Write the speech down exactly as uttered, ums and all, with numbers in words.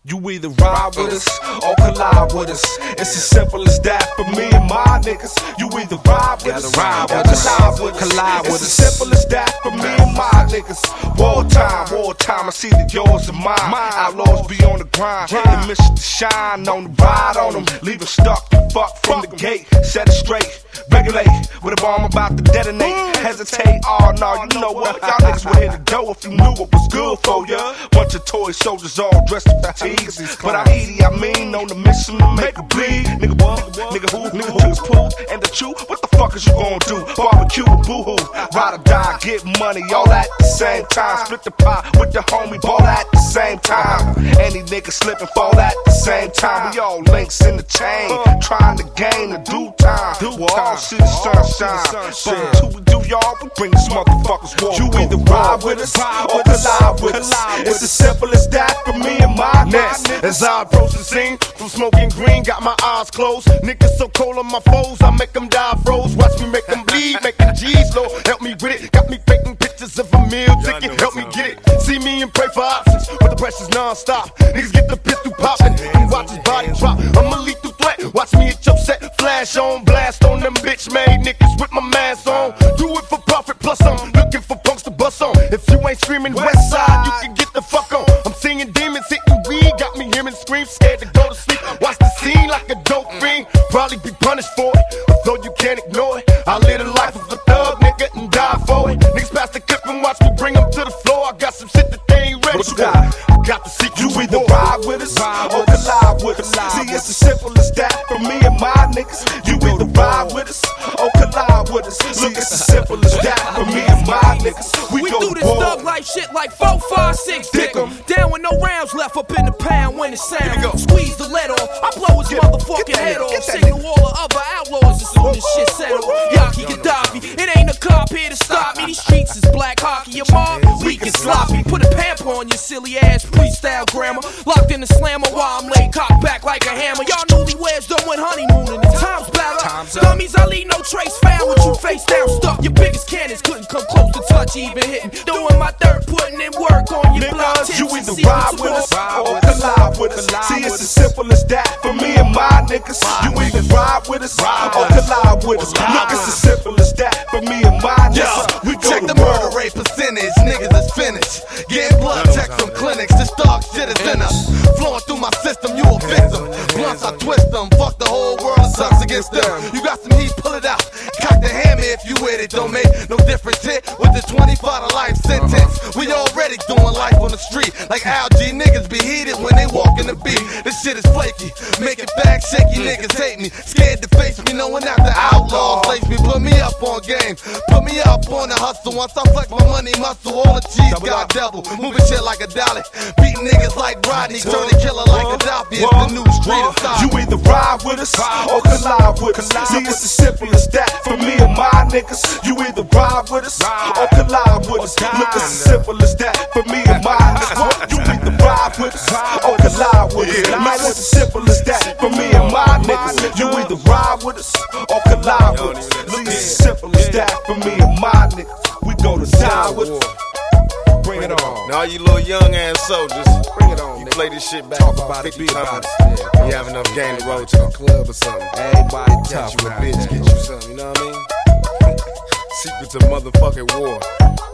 You either ride with us or collide with us. It's as simple as that for me and my niggas. You either ride with us or collide with us. Collide with us. It's as simple as that for me and my niggas. Wartime, wartime, I see that yours and mine. Outlaws be on the grind, the mission to shine on the ride on them. Leave them stuck and fuck from the gate. Set it straight, regulate with a bomb about to detonate. Hesitate, oh no, you know what? Y'all niggas would hit the dough if you knew what was good for ya. Bunch of toy soldiers all dressed in fatigues. But I eat it, I mean, on the mission to make it bleed. Nigga what? Nigga who? Nigga who's poo and the chew? What the fuck is you gonna do? Barbecue, boo-hoo, ride or die, get money all at the same time. Split the pie with the homie, ball at the same time. Any nigga slip and fall at the same time. We all links in the chain, trying to gain the due time. All see the sunshine, but until we do y'all, we bring this motherfuckers war. You either ride with us or collide with us. It's as simple as that for me and my next. As I approach the scene, from smoking green, got my eyes closed. Niggas so cold on my foes, I make them die froze. Watch me make them bleed, making G's low. Help me with it, got me faking pictures of a meal ticket. Help me get it, see me and pray for options, but the pressure's non-stop. Niggas get the pistol popping, and watch his body drop. I'm a lethal threat, watch me hit your set. Flash on, blast on them bitch made niggas with my mask on. Do it for profit, plus I'm looking for punks to bust on. If you ain't screaming west side, you can get the fuck on. I'm seeing demons hitting weed, got me hearing screams, scared to go to sleep. Watch the scene like a dope fiend, probably be punished for it, although you can't ignore it. I live the life of a thug nigga and die for it. Niggas pass the clip and watch me bring them to the floor. I got some shit that they ain't ready What you for. got? I got the secret. You either ride with us or collide with us. See, it's as simple as that for me and my niggas. You either ride with us or collide with us. Look, it's as simple as that for me and my niggas. We, we go do this war. thug life shit like four, five, six, dick 'em. Down with no rounds left up in the pound when it sound. Squeeze the lead off, I blow his motherfucking head off. Signal all the other outlaws as soon as shit settle. Yaki Gaddafi, it ain't a cop here to stop me. These streets is black hockey, your mom weak and sloppy. Put a pamper on your silly ass freestyle grammar. Locked in the slammer while I'm laid cocked back like a hammer. Y'all newlyweds don't win honeymoon and the time's better. Dummies, I leave no trace found with you face down stuck. Your biggest cannons couldn't come close to touch even hitting. Doing my dirt, putting in work on your blood tips. You either ride with us or collide with us. See, it's as simple as that for me and my niggas. You either ride with us or collide with us. Look, it's as simple as that for me and my niggas. We go check to the war. murder rate percentage, niggas is finished. Getting blood checks from clinics, this dog shit is in us. Flowing through my system, you a victim. Blunts, I twist them, fuck the whole world, it sucks against them. You got some heat, pull it out. Cock the hammer if you with it, don't make no difference hit with the twenty-five to life sentence. We already doing life on the street, like algae. Niggas be heated when they walk in the beat. This shit is flaky, make it back shaky. Niggas hate me, scared to face me, knowing after outlaws lace me. Put me up on game, put me up on the hustle. Once I flex my money muscle, all the cheese got double. Moving shit like a dolly, beating niggas like Rodney, turning killer like Gaddafi. It's the new street of style. You either ride with us or collide with us. See, it's as simple as that for me and my niggas. You either ride with us or collide with us. Look, it's as simple as that for me and my niggas. You either ride with us or collide with us. Man, it's as simple as that for me and my niggas. You either ride with us or collide with us. Look, it's as simple as that for me and my niggas. We go to die with us. Bring it on. Now you little young ass soldiers, Bring it on. you nigga. play this shit back Talk about it, fifty be times. about it. Yeah, You have enough game to roll Everybody to the talk. club or something. Everybody Got tough you a now, bitch, man. get you something, you know what I mean? Secret to motherfucking war.